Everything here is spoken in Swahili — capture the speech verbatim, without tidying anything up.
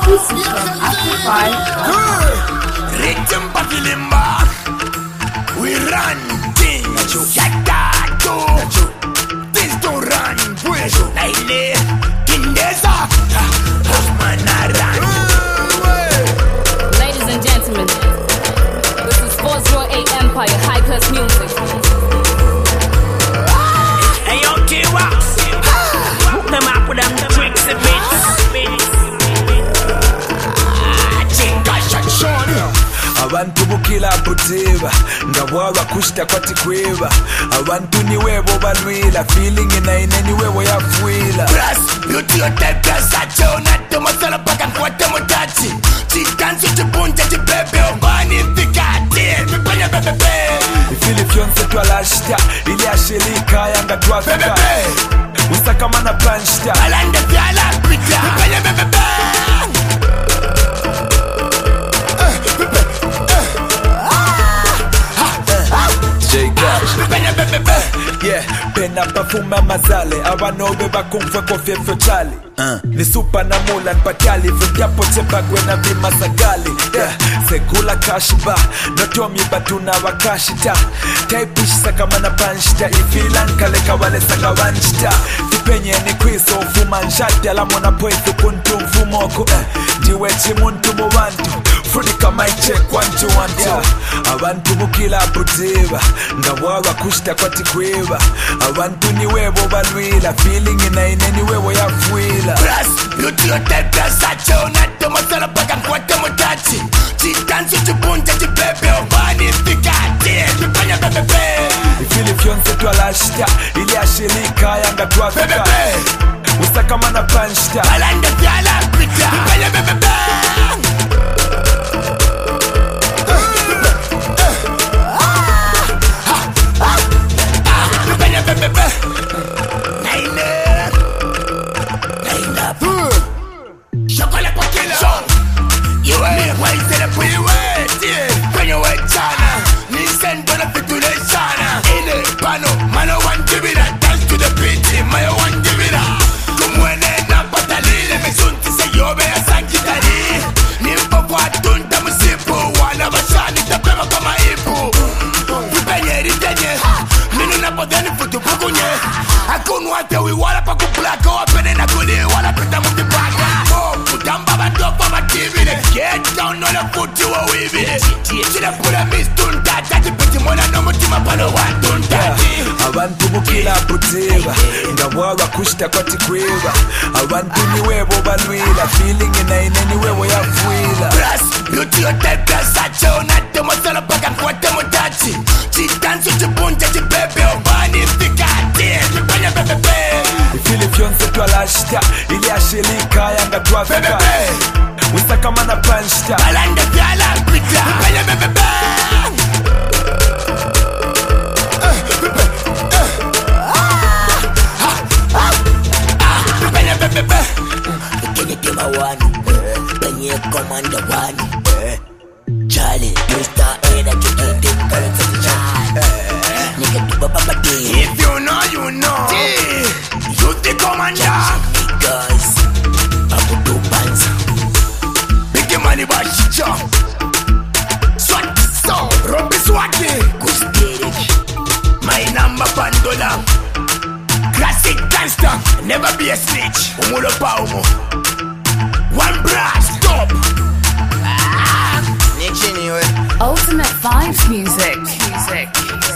exclusive from Amplify. Rhythm Bakilimba, we run things. Shakatu, things don't run. Naile, Kindeza, Manaran. Ladies and gentlemen, this is four oh eight Empire High Class Music. Hey, yo, K-Wax, hook them up with them tricks and bits. Abantu bukila putiva ndabwaba kushita kwati kweva abantu niwebo balwila feeling inaine niwebo yafuila Plus, beauty hotel plus acho nato masala paka kwate mutachi chikansu chibunja chibebe obani fikati mipanya bebebe ifili fyonse twalashita ili ashilika yanga twafika bebebe usakamana planshita alanda vyala pita mipanya bebebe Yeah, pena pafuma mazale abanobe bakumfwe kofyefyo chali uh. Ni super na mula npakali vipyapo chepagwe na vimasagali yeah. Sekula kashba notomi batuna wakashita taipish sakamana panshita ifilan kaleka wale sakawanshita tipenye ni kwiso ufuma nshati alamona poifu kuntu mfumoko uh. Diwechi muntu muwantu Fudika my check one two one two Abantu bukila putiva ndabwaba kushita kwati kweva abantu niwebo balwila feeling inaine niwebo yafuila Plus, beauty hotel plus acho nato masala paka kwate mutachi chikansu chibunja chibebe obani fikati mipanya bebebe ifili fyonse twalashita ili ashilika yanga twafika bebebe usakamana panshita alanda vyala pita mipanya bebebe we wala pa kuplaka wapene na kuli wala pita mutipaka oh kutamba batopa matibile get down on the foot you are weaving chile pula mistunta tati piti mwana no mutima palo wantunta abantu bukila putiva ndabwaba kushita kwati kweva abantu niwebo balwila feeling inaine niwebo yafuila plus beauty hotel plus acho nato masala paka kwate mutachi chikansu chibunja chibebe obani fikati mipanya bebebe ifili fyonse twalashita ili ashilika yanga twafika bebebe usakamana panshita alanda vyala pita mipanya bebebe Wani, penye komanda wani Charlie, Mister Energy, in the current of the child Nigga, do baba day. If you know, you know You the commander Niggas, Babu do bands Big money bash jump Swat, so, Robbie Swati Goose Derek My number Pandola Classic gangster, never be a snitch Umulo pa umo One brass, stop Ultimate Vibes Music. Music.